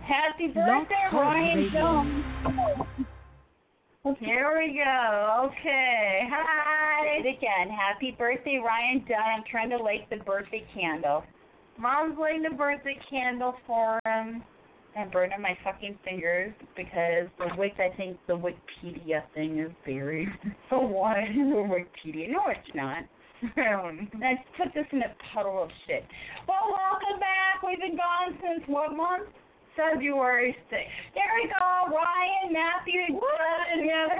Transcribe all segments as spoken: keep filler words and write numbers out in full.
Happy birthday, Ryan Jones. Here we go. Okay. Hi. Again, happy birthday, Ryan Dunn. I'm trying to light the birthday candle. Mom's lighting the birthday candle for him. I'm burning my fucking fingers because the Wik, I think the Wikipedia thing is buried. So what? The Wikipedia. No, it's not. I put this in a puddle of shit. Well, welcome back. We've been gone since what month? February sixth. There we go. Ryan, Matthew, and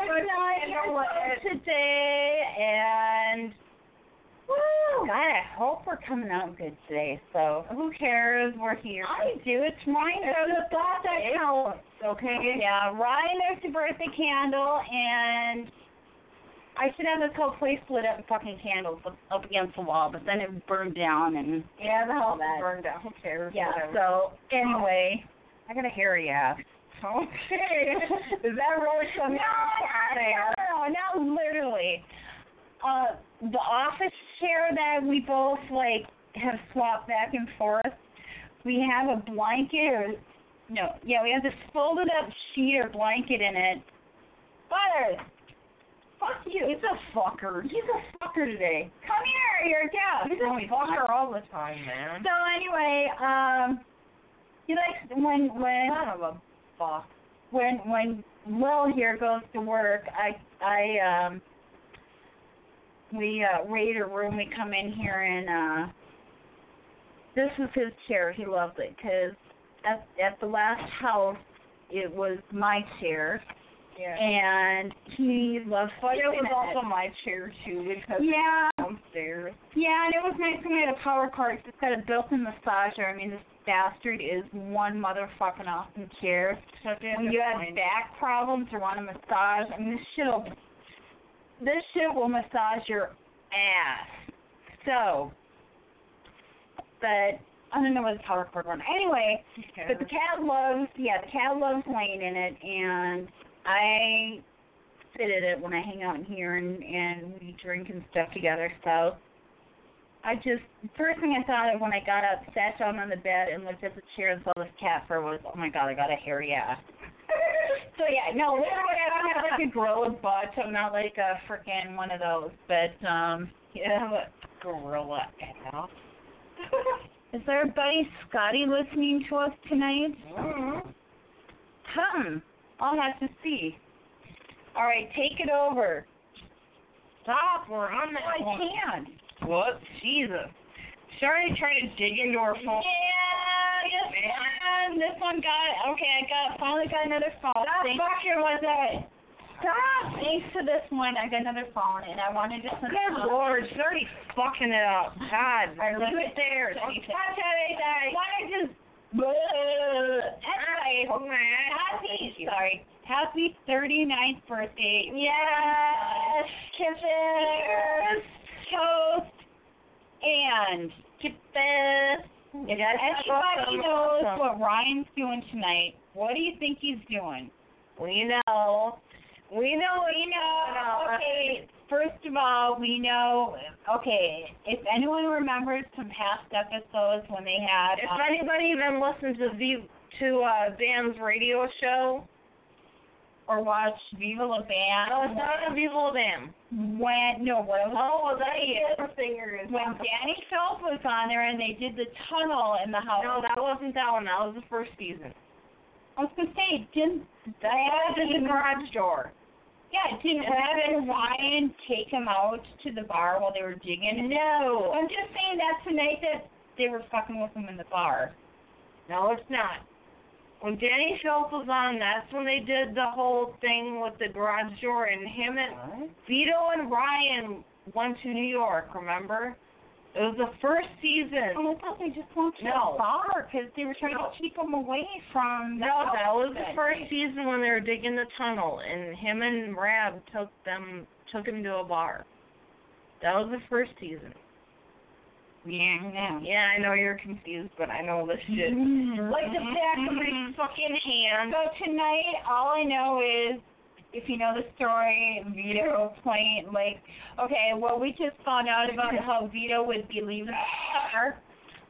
today, and woo! God, I hope we're coming out good today. So who cares? We're here. I do. It's Ryan. It's the thought that counts. Okay. Yeah. Ryan, there's the birthday candle, and I should have this whole place lit up with fucking candles up, up against the wall, but then it burned down and yeah, the whole that burned down. Who cares? Yeah. Whatever. So anyway. I got a hairy ass. Okay. Is that really something? No, no, no, not literally. Uh, the office chair that we both, like, have swapped back and forth, we have a blanket or, no, yeah, we have this folded up sheet or blanket in it. Butter! Fuck you. He's a fucker. He's a fucker today. Come here, you're a guest. He's a fucker all the time, man. So anyway, um... He likes when when son of a fuck. When when Will here goes to work, I I um we uh raid a room. We come in here and uh this is his chair. He loves it because at at the last house it was my chair. Yeah. And he loves but it was it. also my chair too because yeah. it's downstairs. Yeah, and it was nice when we had a power cord. It's got a built-in massager. I mean, this bastard is one motherfucking awesome chair. When you have back problems or want a massage, I mean, this shit'll this shit will massage your ass. So, but I don't know where the power cord went. Anyway, okay. But the cat loves, yeah, the cat loves laying in it, and I sit at it when I hang out in here and, and we drink and stuff together. So I just, first thing I thought of when I got up, sat down on the bed and looked at the chair and saw this cat fur was, oh my God, I got a hairy ass. So yeah, no, literally I don't have like a gorilla butt. I'm not like a freaking one of those. But, um, yeah, but gorilla ass. Is our buddy Scotty listening to us tonight? Mm-hmm. Come. I'll have to see. All right, take it over. Stop, we're on that I one. can't. What? Jesus. Sorry, trying to dig into our phone. Yeah, yes, man. This one got, okay, I got, finally got another phone. Stop Thanks. fucking with it. Stop. Thanks to this one, I got another phone, and I wanted to... Good Lord, she's already fucking it up. God, I leave it there. Don't Don't touch anything. Why just... Anyway, happy, sorry, happy thirty-ninth birthday. Yes, Kisses, toast, and kisses. You guys Everybody knows awesome. what Ryan's doing tonight. What do you think he's doing? We know. We know. We know. Okay, first of all, we know. Okay, if anyone remembers some past episodes when they had. If um, anybody even listens to V to uh, Dan's radio show, or watched Viva La Bam. no, it's not a Viva La Bam. When no, what it was? Oh, that is singers. When Danny Phelps was on there and they did the tunnel in the house. No, that wasn't that one. That was the first season. I was gonna say, didn't That was in the garage door. Yeah, didn't Brad and Ryan take him out to the bar while they were digging? No. I'm just saying that tonight that they were fucking with him in the bar. No, it's not. When Danny Phelps was on, that's when they did the whole thing with the garage door, and him and What? Vito and Ryan went to New York, remember? It was the first season. Oh, I thought they just went to No. the bar because they were trying No. to keep him away from the No, that was house. the first season when they were digging the tunnel, and him and Rab took them, took him to a bar. That was the first season. Yeah, I know. Yeah, I know you're confused, but I know this shit. Like the back of my fucking hand. So tonight, all I know is, if you know the story, Vito playing, like, okay, well, we just found out about how Vito would be leaving the bar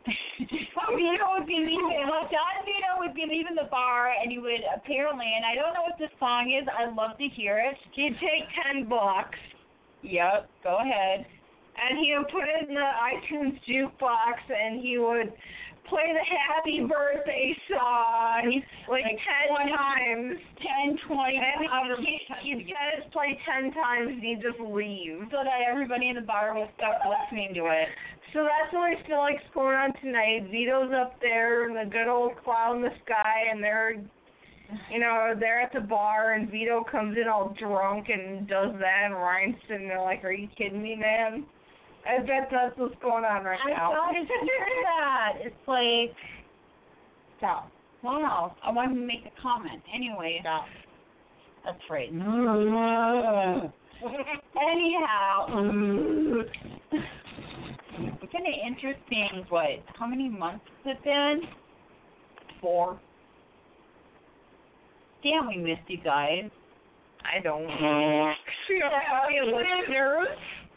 Vito would be leaving. Well, Don Vito would be leaving the bar, and he would apparently, and I don't know what this song is. I'd love to hear it. He'd take ten bucks. Yep, go ahead. And he would put it in the iTunes jukebox, and he would play the Happy Birthday song like, like ten twenty times. ten, twenty And hours. he, he said it's played ten times, and he'd just leave. So that everybody in the bar was stuck listening to it. So that's what I feel like's going on tonight. Vito's up there in the good old cloud in the sky, and they're, you know, they're at the bar, and Vito comes in all drunk and does that, and Ryan's sitting there like, are you kidding me, man? I bet that's what's going on right I now. thought it's that. It's like, stop. Wow. I wanted to make a comment. Anyway, Stop. That's right. Anyhow. It's kind of interesting, what, how many months has it been? Four. Damn, we missed you guys. I don't know. listeners.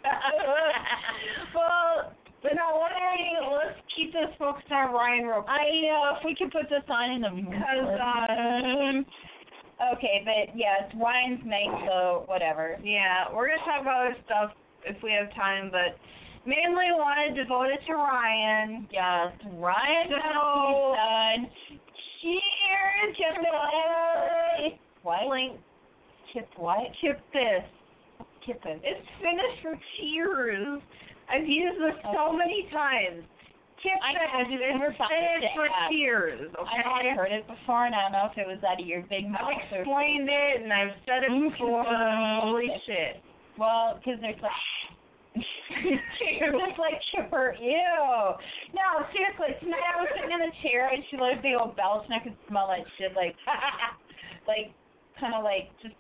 Well, but no, what are you, let's keep this focused on Ryan real quick. I know, if we could put this on in the Because, um, okay, but yeah, it's Ryan's night, so whatever. yeah, we're going to talk about other stuff if we have time, but mainly want to devote it to Ryan. Yes, Ryan So, done. cheers, Chip Chip What? Link, Chip what? Chip this. Chip it. It's finished for cheers. I've used this so many times. Chip I this. know, It's never found it finished for app. cheers. I know I Okay. heard it before, and I don't know if it was out of your big mouth I've or... explained it and I've said it before. Holy shit. Well, because there's like... It's like Chipper, ew. No, seriously, tonight I was sitting in the chair and she let a big old belch and I could smell that shit like, like, kind of like just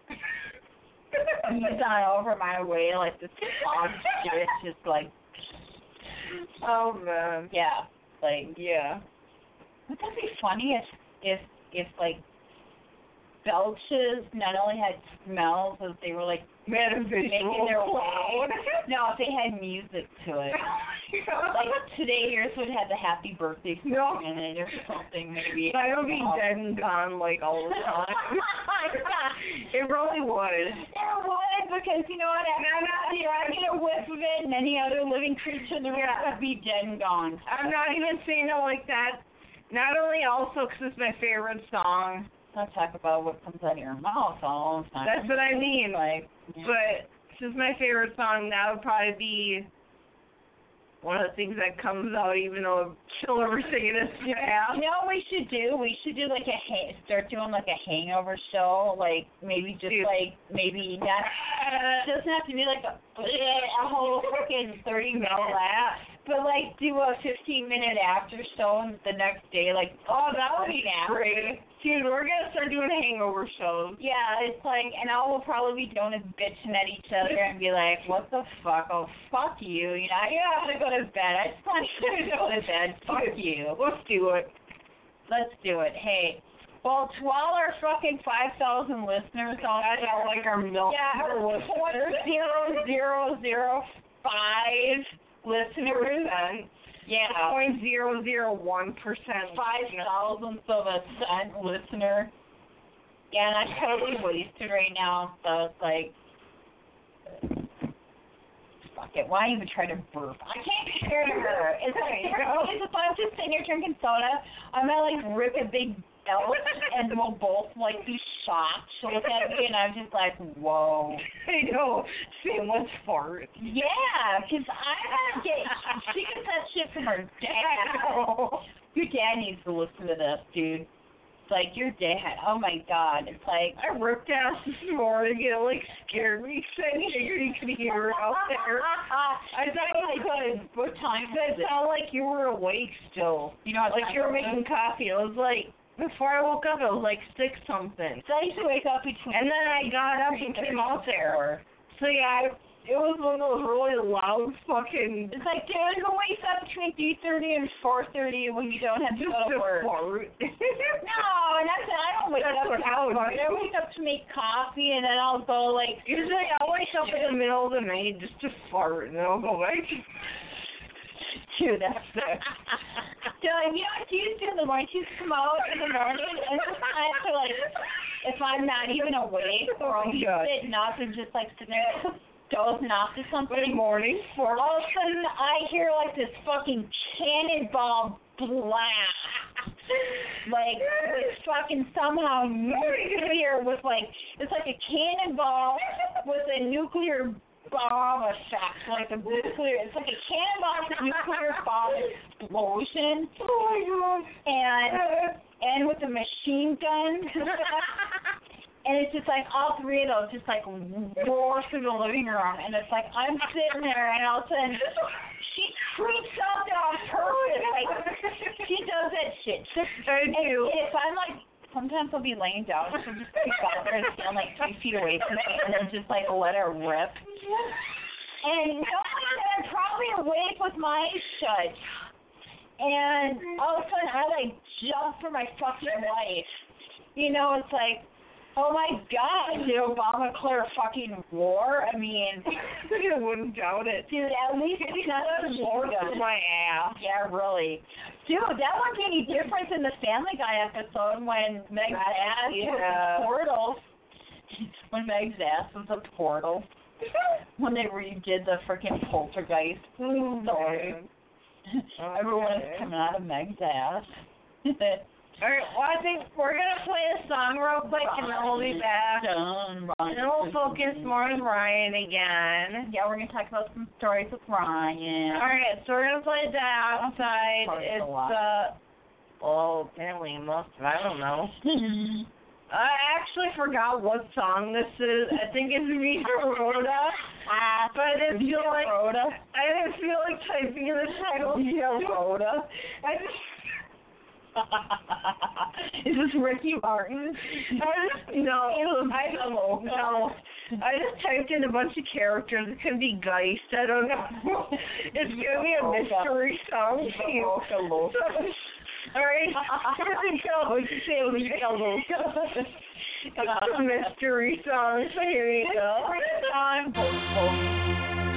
moved on over my way like this dog shit, just like, Oh man. yeah, like, Yeah. wouldn't that be funny if, if, if like, belches not only had smells, as they were like, Man, making their way. No, if they had music to it. Like today, yours would have the happy birthday No. in it or something, maybe. I would be dead and gone like all the time. It really would. It would, because you know what? I'm not here. I get a whiff of it, and any other living creature in the room would be dead and gone. I'm not even saying it like that. Not only also because it's my favorite song. Don't talk about what comes out of your mouth all the time. That's what I mean. like. Yeah. But since my favorite song, that would probably be one of the things that comes out, even though she'll never sing it as fast. You know what we should do? We should do like a ha- start doing like a hangover show, like maybe just Dude. like maybe not. It doesn't have to be like a, a whole freaking thirty minute laugh, but like do a fifteen minute after show the next day. Like, oh, that would be Great. Dude, we're gonna start doing hangover shows. Yeah, it's like, and all we'll probably be doing is bitching at each other and be like, what the fuck? Oh, fuck you. You know, you don't have to go to bed. I just want you to go to bed. Fuck you. Let's do it. Let's do it. Hey, well, to all our fucking five thousand listeners out I there, don't like our milk. yeah, our zero zero zero five listeners, yeah, Point zero zero one percent. five thousandths of a cent listener. Yeah, and I'm totally wasted right now, so it's like, fuck it. Why even try to burp? I can't compare to her. It's like, it's if I'm just sitting here drinking soda, I'm gonna like rip a big belch and we'll both like do shots. She'll look at me and I'm just like, whoa. I know. Shameless fart. Yeah, because I'm gonna get, she gets that shit from her dad. Your dad needs to listen to this, dude. It's like, your dad, oh my god. It's like, I ripped out this morning and it like scared me because I figured you could hear it out there. I thought I could. What time It is it? sounded like you were awake still. You know, Like you were making coffee. It was like, before I woke up, it was like six something. So I used to wake up between. And then I got up and came out there. So yeah, I, it was one of those really loud fucking. It's like, dude, who wakes up between three thirty and four thirty when you don't have to Just go to a work? fart. No, and that's I don't wake That's up. what I would I do. wake up to make coffee, and then I'll go like. Usually I wake up in the middle of the night just to fart, and then I'll go back. Dude, that's sick. Dude, you know what she used to do in the morning? She used to come out in the morning and just kind of like, if I'm not even awake or I'm sitting up and just like sitting there dozing off to something. Good morning. All of a sudden, I hear like this fucking cannonball blast. Like, it's fucking somehow nuclear with like, it's like a cannonball with a nuclear bomb effect, like a nuclear, it's like a cannonball with a nuclear bomb explosion. Oh my god. And, and with a machine gun. And it's just like all three of those just like roar through the living room. And it's like, I'm sitting there and all of a sudden, she creeps up on purpose. Like, she does that shit. I do. And if I'm like, sometimes I'll be laying down, she'll just creep out there and stand like three feet away from me and then just like let her rip. And I'm probably awake with my eyes shut. And all of a sudden I like jump for my fucking life. You know, it's like, oh my god, did Obama declare fucking war? I mean, I wouldn't doubt it. dude, at least it's not a war gun. My ass. Yeah, really. Dude, that wouldn't be any different than the Family Guy episode when Meg's ass yeah. was a portal. When Meg's ass was a portal. When they redid the freaking poltergeist. Oh, Sorry. Everyone is okay. coming out of Meg's ass. Alright, well, I think we're going to play a song real quick, and then we'll be back. Done, Ryan. And then we'll focus more on Ryan again. Yeah, we're going to talk about some stories with Ryan. Alright, so we're going to play that outside. Probably a It's, lot. uh, well, apparently most of I don't know. I actually forgot what song this is. I think it's Vita Rhoda. Ah, But I didn't feel like, Rhoda. I didn't feel like typing in the title. Vita Rhoda. I just... Is this Ricky Martin? I just, no, I don't know. No, I just typed in a bunch of characters. It could be Geist. I don't know. It's gonna be a mystery song. So, all right, here we go. Here we go. It's a mystery song. So here we go. Time.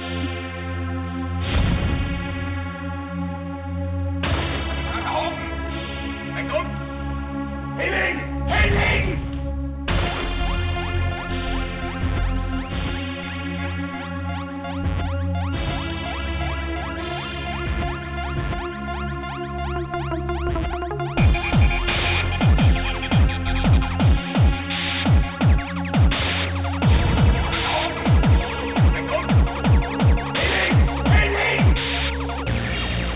Hailing! Hailing!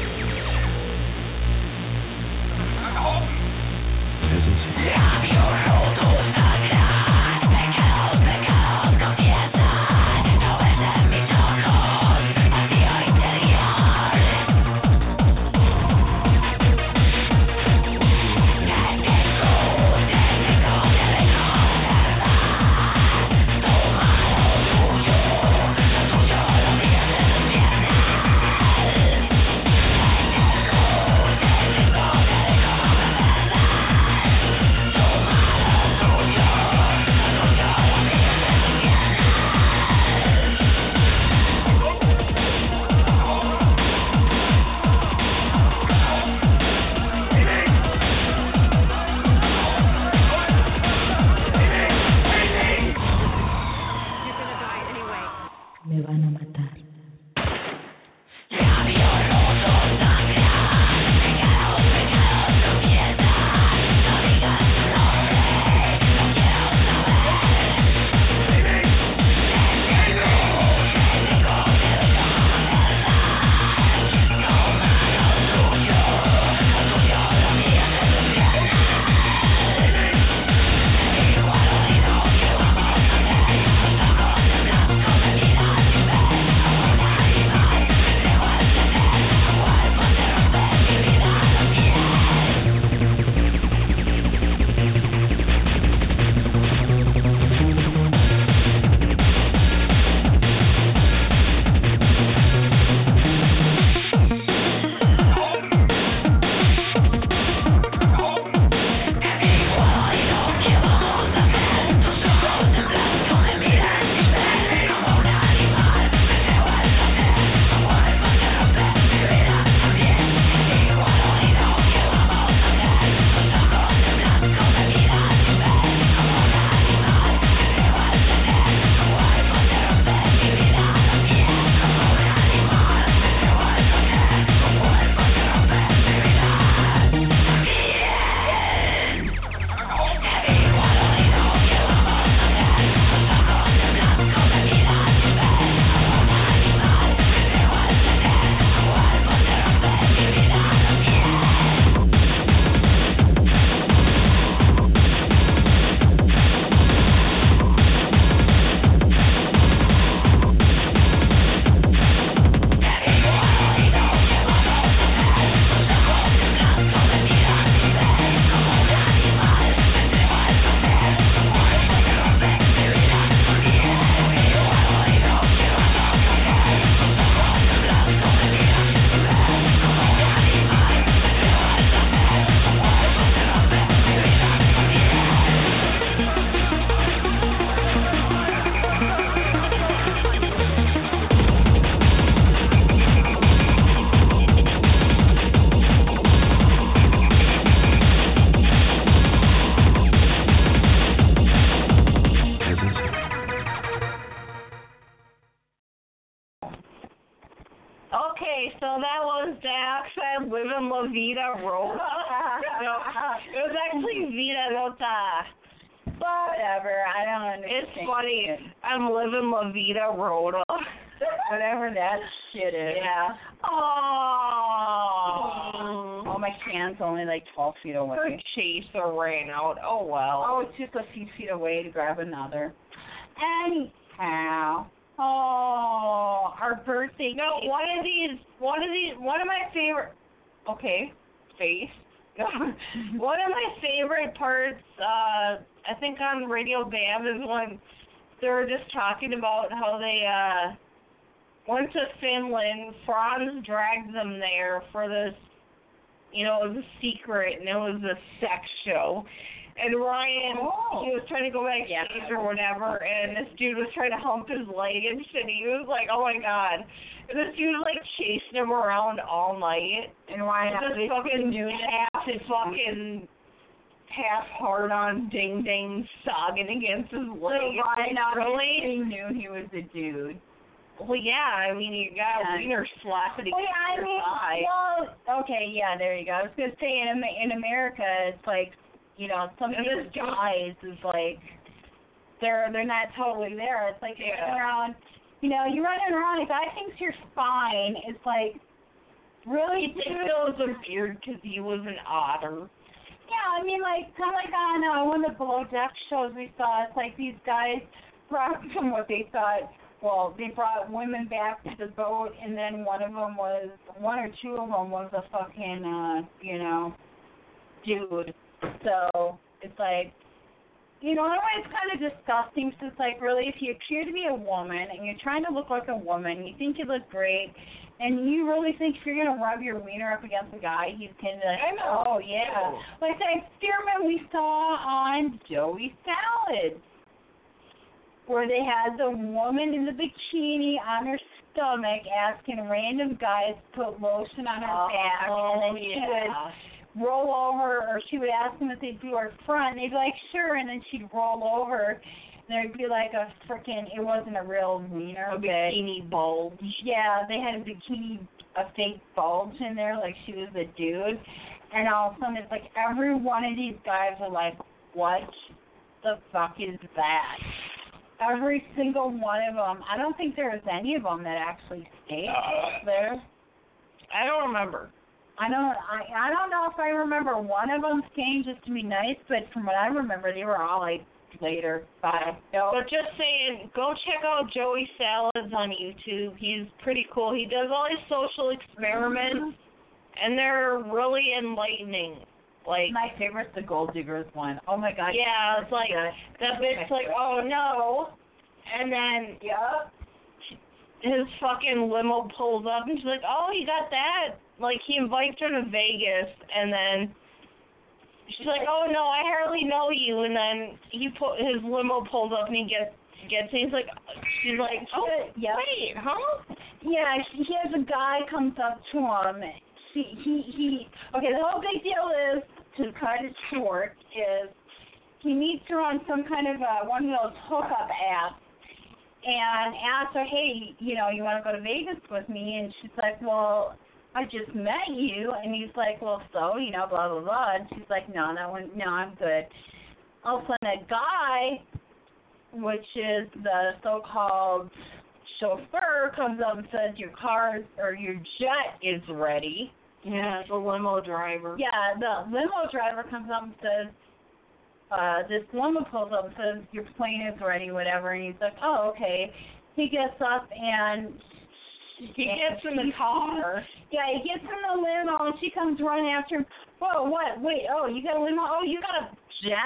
Yeah, you're No, that was Dax. I live in La Vida Rota. No, it was actually Vida Rota. Whatever, I don't understand. It's funny. I'm living La Vida Rota. Whatever that shit is. Yeah. Oh. Oh, my can's only like twelve feet away. Her chaser ran out. Oh, well. Oh, it took a few feet away to grab another. Anyhow. Oh, our birthday No, cake. one of these, one of these, one of my favorite, okay, face. One of my favorite parts, uh, I think on Radio Bam is when they were just talking about how they, uh, went to Finland. Franz dragged them there for this, you know, it was a secret, and it was a sex show. And Ryan, Oh. he was trying to go backstage or whatever, and this dude was trying to hump his leg and shit. He was like, oh my god. And this dude was like chasing him around all night. And Ryan Just fucking half his fucking half hard on ding ding sogging against his leg. Ryan Really? He knew he was a dude. Well, yeah, I mean, you got Yeah. a wiener slapping Well, yeah, I mean, well, okay, yeah, there you go. I was going to say, in, Am- in America, it's like, you know, some of And these this dude- guys is like, they're they're not totally there. It's like you're Yeah. running around, you know, you're running around, a guy thinks you're fine. It's like, really, He thinks dude? it was a beard because he was an otter. Yeah, I mean, like, kind of like on uh, one of the Below Deck shows we saw, it's like these guys brought from what they thought, well, they brought women back to the boat, and then one of them was, one or two of them was a fucking, uh, you know, dude. So, it's like, you know, in a way it's kind of disgusting, because it's like, really, if you appear to be a woman, and you're trying to look like a woman, you think you look great, and you really think if you're going to rub your wiener up against a guy, he's going to be like, I know. oh, yeah. Like that experiment we saw on Joey Salad, where they had the woman in the bikini on her stomach asking random guys to put lotion on her back, and then she would roll over, or she would ask them if they'd do her front, and they'd be like, sure, and then she'd roll over, and there'd be like a freaking, it wasn't a real wiener, A but bikini bulge. yeah, they had a bikini, a fake bulge in there, like she was a dude, and all of a sudden it's like every one of these guys are like, what the fuck is that? Every single one of them. I don't think there was any of them that actually stayed Uh. there. I don't remember. I don't. I I don't know if I remember one of them staying just to be nice, but from what I remember, they were all like later. Bye. No. But just saying, go check out Joey Salads on YouTube. He's pretty cool. He does all his social experiments, and they're really enlightening. Like, My favorite's the Gold Diggers one. Oh my god. yeah, it's like, that bitch like, oh no, and then Yep. his fucking limo pulls up, and she's like, oh, you got that? Like, he invites her to Vegas, and then she's like, oh no, I hardly know you, and then he put his limo pulls up, and he gets gets it. He's like, she's like, oh, Yep. wait, huh? Yeah, he has a guy comes up to him. He, he, he, okay, the whole big deal is, to cut it short, is he meets her on some kind of, uh, one of those hookup apps, and asks her, hey, you know, you want to go to Vegas with me? And she's like, well, I just met you. And he's like, well, so, you know, blah, blah, blah. And she's like, no, that one, no, I'm good. All of a sudden, a guy, which is the so-called chauffeur, comes up and says your car or your jet is ready. Yeah, the limo driver. Yeah, the limo driver comes up and says, uh, this limo pulls up and says your plane is ready, whatever, and he's like, oh, okay. He gets up and He gets in the car. Yeah, he gets in the limo and she comes running after him. Whoa, what? Wait, oh, you got a limo? Oh, you got a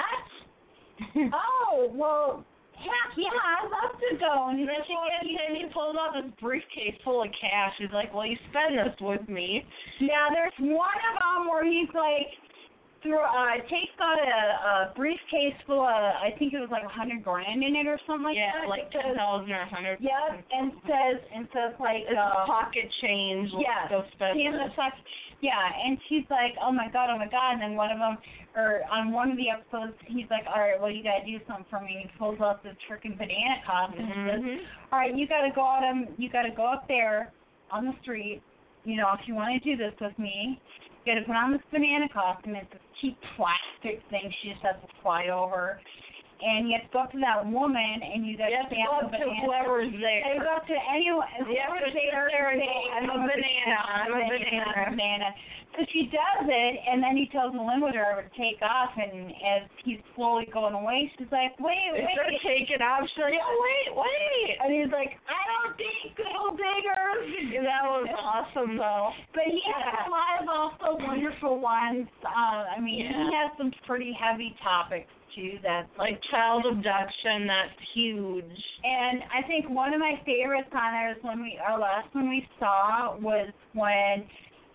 jet? Oh, well, heck yeah, I'd love to go. And And then she gets in, he pulls out this briefcase full of cash. He's like, well, you spend this with me. now there's one of them where he's like, through, uh, takes out a, a briefcase full of, I think it was like a hundred grand in it or something like Yeah, that. like It says- ten thousand or a hundred. Yep, and says, and says like, It's uh, pocket change. yeah, Go spend he has this. a fuck, yeah, and she's like, oh my god, oh my god, and then one of them, or on one of the episodes, he's like, all right, well, you gotta do something for me. And he pulls out this freaking banana costume and says, Mhm. all right, you gotta go out, um, you gotta go up there on the street, you know, if you want to do this with me, you got to put on this banana costume. It's this cheap plastic thing she just has to fly over. And you have to go up to that woman, and you got You have to go up to whoever's there. You go up to anyone. You have to sit there and say, I'm a banana, I'm a banana. banana. So she does it, and then he tells the limo driver to take off, and as he's slowly going away, she's like, wait, wait. Instead of taking off, she's like, oh, wait, wait. And he's like, I don't think gold diggers. That was awesome, though. But he has Yeah. a lot of also wonderful ones. Uh, I mean, Yeah. he has some pretty heavy topics, too, that's Like child abduction, that's huge. And I think one of my favorites on there is when we, our last one we saw was when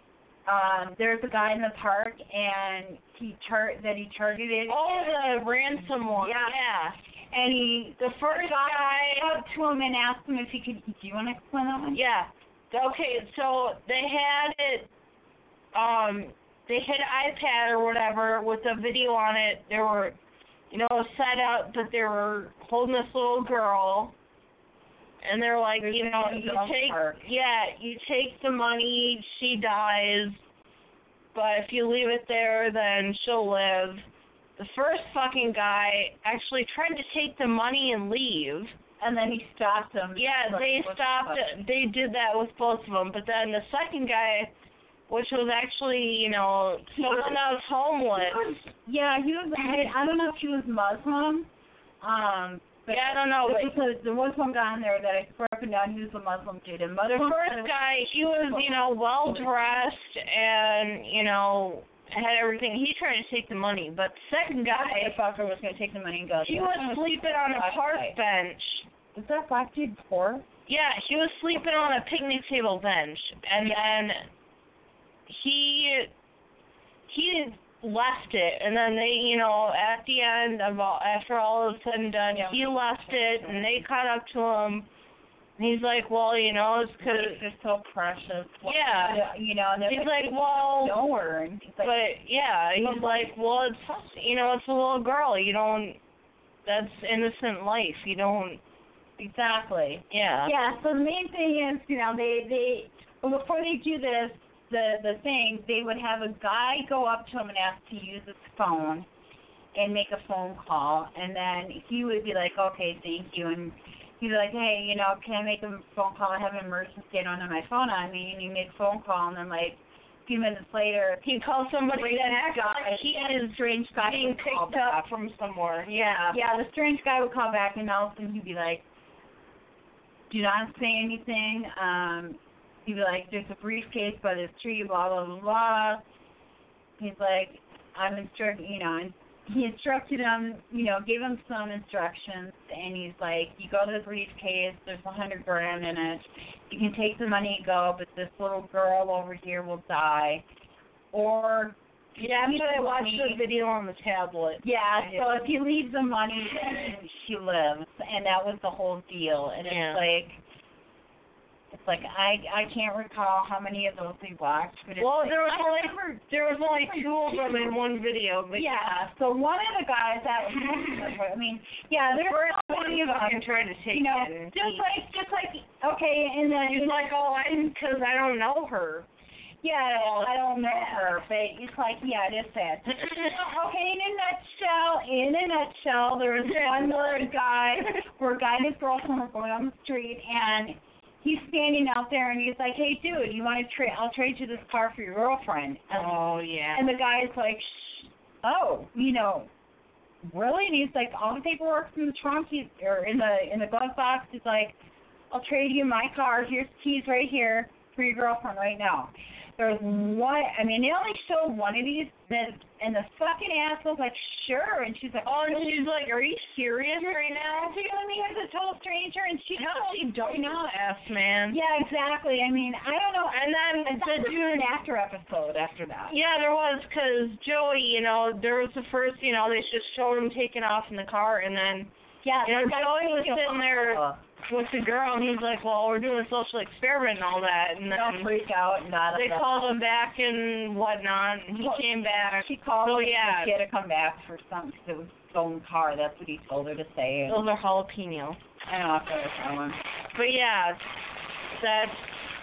um, there's a guy in the park and he tar- that he targeted. Oh, the ransom one. Yeah. Yeah. And he, The first guy. went up to him and asked him if he could. Do you want to explain that one? Yeah. Okay, so they had it, um, they had an iPad or whatever with a video on it. They were, you know, set up that they were holding this little girl. And they're like, There's you know, a you dog take, park. yeah, you take the money, she dies, but if you leave it there, then she'll live. The first fucking guy actually tried to take the money and leave. And then he stopped him. Yeah, Like, they what the stopped fuck? it. They did that with both of them. But then the second guy, which was actually, you know, someone that was homeless. He was, yeah, he was. I, I don't know if he was Muslim. Um, but Yeah, I don't know, but- because there was one guy in there that I swear up and down he was a Muslim dude. And The Muslim first guy, he was, you know, well dressed and, you know, had everything. He tried to take the money, but the second guy, the fucker was going to take the money and go. he was sleeping on a park bench. Was that black dude poor? Yeah, he was sleeping on a picnic table bench, and then he he left it, and then they, you know, at the end of all, after all is said and done, Yeah. he left it, and they caught up to him. And he's like, well, you know, it's because, They're so precious. yeah. You know, and they're He's like, well, nowhere. And he's like, but yeah, he's like, well, it's, you know, it's a little girl. You don't. That's innocent life. You don't. exactly. Yeah. Yeah. So the main thing is, you know, they they well, before they do this, the the thing, they would have a guy go up to him and ask to use his phone and make a phone call, and then he would be like, okay, thank you, and he'd be like, hey, you know, can I make a phone call? I have an emergency. I don't have my phone on me, and you make a phone call, and then like a few minutes later, He calls somebody Strange that acts guy. like he is strange guy being would call picked up back. from somewhere. Yeah. Yeah, the strange guy would call back, and all of a sudden he'd be like, do not say anything. Um, he'd be like, there's a briefcase by this tree, blah, blah, blah, blah. He's like, I'm instructing, you know, and he instructed him, you know, gave him some instructions, and he's like, you go to the briefcase, there's a hundred grand in it. You can take the money and go, but this little girl over here will die. Or Yeah, after I watched money. the video on the tablet. Yeah, so if you leave the money, then she lives, and that was the whole deal. And Yeah. it's like, it's like I I can't recall how many of those we watched, but it's Well, like, there was I only remember, there was only two of them in one video. But yeah. So one of the guys that was, I mean, yeah, the there's first so one many he of them. fucking tried to take You know, it. and just he- like just like okay, and then He's like, oh, I because I don't know her. yeah, I don't know her, but it's like yeah, it is sad. Okay, in a nutshell, in a nutshell, there was one other guy where a guy and his girlfriend were going on the street, and he's standing out there, and he's like, hey, dude, you want to trade? I'll trade you this car for your girlfriend. And, Oh yeah. and the guy's like, Shh, oh, you know, really? And he's like, all the paperwork's in the trunk, he's, or in the in the glove box. He's like, I'll trade you my car. Here's the keys right here for your girlfriend right now. There's one, I mean, they only showed one of these, and and the fucking ass was like, sure. And she's like, Oh, and she's like, are you serious right now? so you're going to meet with a total stranger? And she No, told she don't you know ass, man. Yeah, exactly. I mean, I don't know. And then I thought there was an after episode after that. Yeah, there was, because Joey, you know, there was the first, you know, they just showed him taking off in the car, and then, Yeah. you know, Joey was sitting there Uh, with the girl, and he's like, well, we're doing a social experiment and all that, and Don't then freak out. Not they called him back and whatnot, and he Well, came back. She called So, him. yeah. She had to come back for something because it was stolen car. That's what he told her to say. Those are jalapeno. I don't know if that was that one. But, yeah, that's,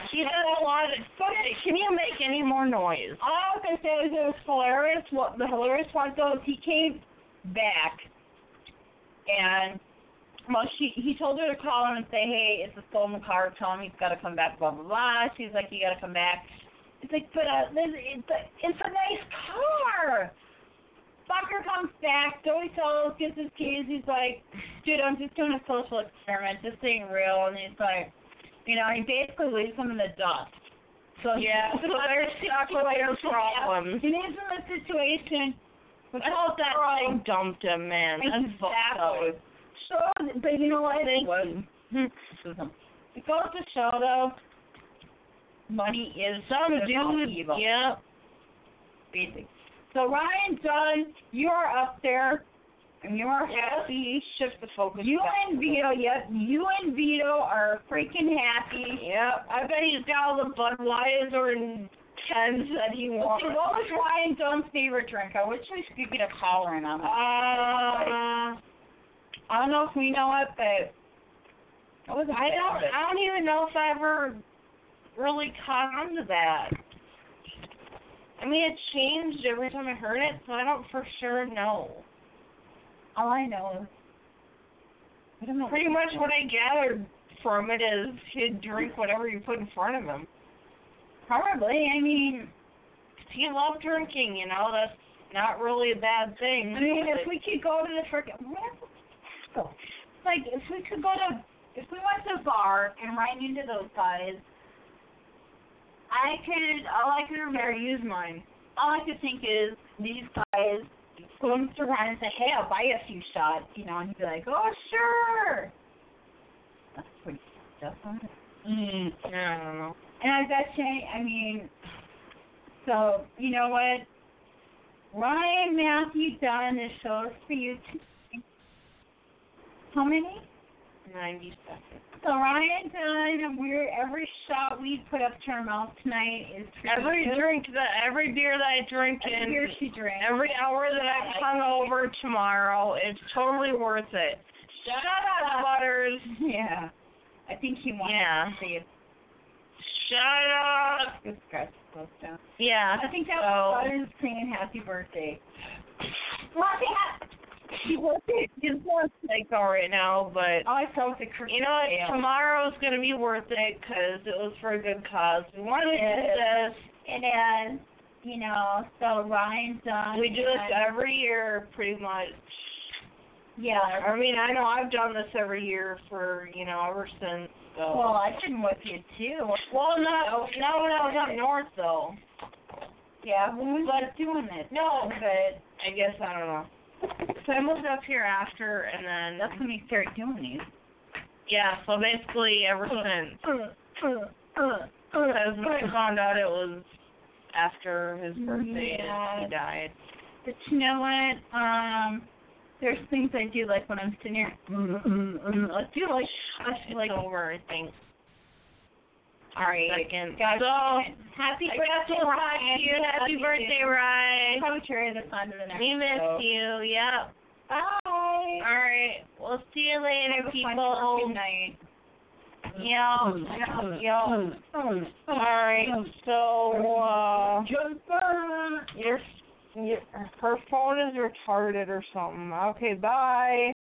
He did a lot of. Can you make any more noise? All I was gonna say is it was hilarious. What the hilarious part though is he came back, and well, she he told her to call him and say, hey, it's a stolen car. Tell him he's got to come back. Blah blah blah. She's like, you got to come back. It's like, but uh, it's a, it's a nice car. Fucker comes back, Joey Solos gets his keys, he's like, dude, I'm just doing a social experiment, this ain't real, and he's like, you know, he basically leaves him in the dust. So yeah, so there's stuck with their problems. He leaves him in a situation. I thought that thing dumped him, man. That's fucked up. So, but you know what? Thank it you. It goes to show, though, money is some dude, evil. Yeah. Basic. So Ryan Dunn, you are up there, and you are happy. Shift the focus. You and Vito, yep, you and Vito are freaking happy. Yep, I bet he's got all the Budweiser and Tens that he wants. So what was Ryan Dunn's favorite drink? I wish we could get a caller in on that. Uh, I don't know if we know it, but what was I don't. I don't even know if I ever really caught on to that. I mean, it changed every time I heard it, so I don't for sure know. All I know is, I don't know. Pretty much what I gathered from it is he'd drink whatever you put in front of him. Probably. I mean, he loved drinking, you know. That's not really a bad thing. I mean, if we could go to the frickin' like, if we could go to, if we went to a bar and ran into those guys. I could, all I could remember, use mine. All I could think is these guys go to Ryan and say, hey, I'll buy you a few shots, you know, and he'd be like, oh, sure. That's pretty stuff on it. Mm, I don't know. And I bet you, I mean, so, you know what? Ryan Matthew Dunn, this show is for you too. How many? ninety seconds. So Ryan Dunn, we're every shot we put up to our mouth tonight is every you. drink that every beer that I drink every in beer she drinks. Every hour that I've hung over tomorrow, it's totally worth it. Shut, Shut up, Butters. Yeah. I think he wants yeah. to see it. Shut up. This guy's close down. Yeah. I think that so. was Butters saying happy birthday. Happy He was He's more psycho right now, but oh, I felt the you know what? Tomorrow's gonna be worth it because it was for a good cause. We wanted to do this. It is, you know. So Ryan's done. We do this every year, pretty much. Yeah. I mean, I know I've done this every year for you know ever since. So. Well, I've been with you too. Well, no, no, when I was up north though. Yeah, when we was doing this. No, but I guess I don't know. So I moved up here after, and then that's when we started doing these. Yeah, so basically ever since. Because when I found out it was after his birthday, yeah. he died. But you know what? Um, there's things I do like when I'm sitting here. I do like. I feel like over, I think. All right, second. Guys, so happy I birthday, Ryan! You. Happy birthday, Ryan! Probably carry this on to the next. We miss show. you. Yep. Bye. All right. We'll see you later, Have a people. Good night. Yeah. Yeah. All right. So, uh, your your her phone is retarded or something. Okay. Bye.